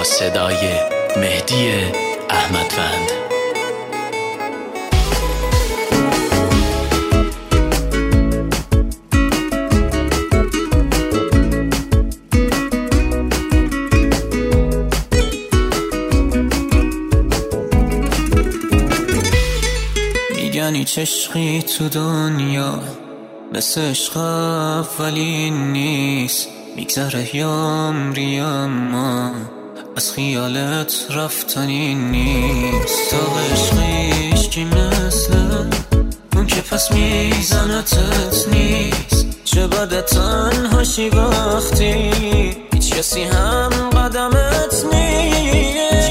صدای مهدی احمدوند. میگن هیچ عشقی تو دنیا مثل عشق اولین نیست، میگذره یامری اما از خیالت رفتنی نیست. تا عشقیش که مثل اون که پس میزنتت نیست. چه بده تنهاشی وقتی هیچ کسی هم قدمت نیست.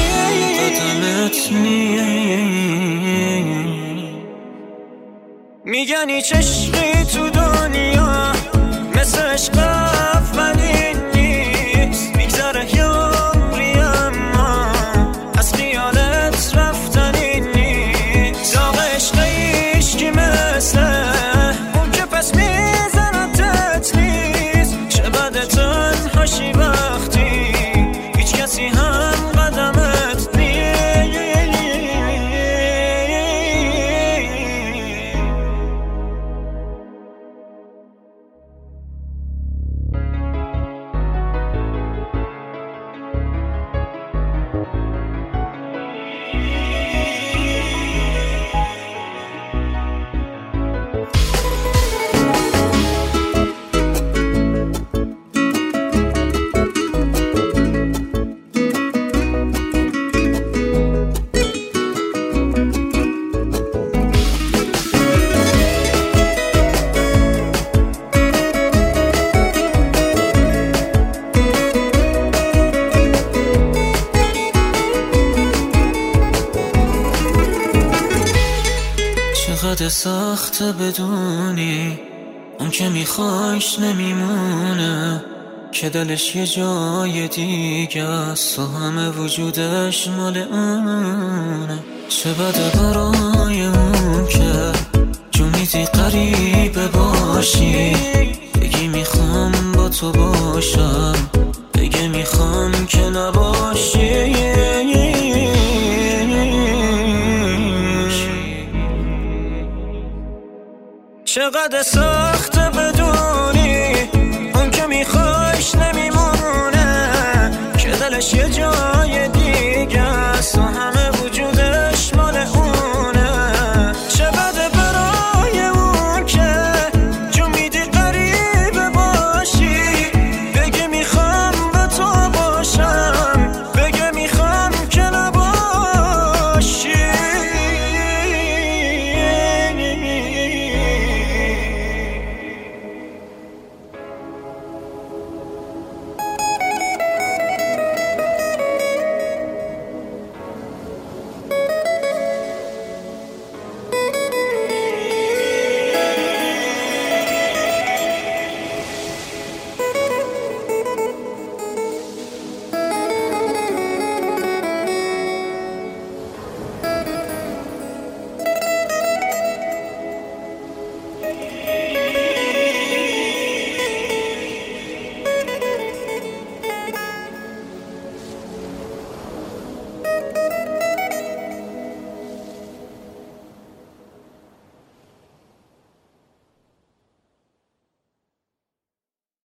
میگن هیچ عشقی تو دنیا مثل عشق اولین نیست، میگذره یامری اما از خیالت رفتنی نیست. داغ عشقیش که مثل اون که پس میزنتت نیست. چه بده تنهاشی وقتی هیچ کسی هم قدمت نیست. چقدر سخته بدونی اون که میخوایش نمیمونه، که دلش یه جای دیگه است و همه وجودش مال اونه. چه بده برای اون که جو میدی قریبه باشی، بگی میخوام با تو باشم، بگی میخوام که نباشی. چقدر سخته بدونی اون که میخوایش نمیمونه، که دلش یه جای دیگه است و همه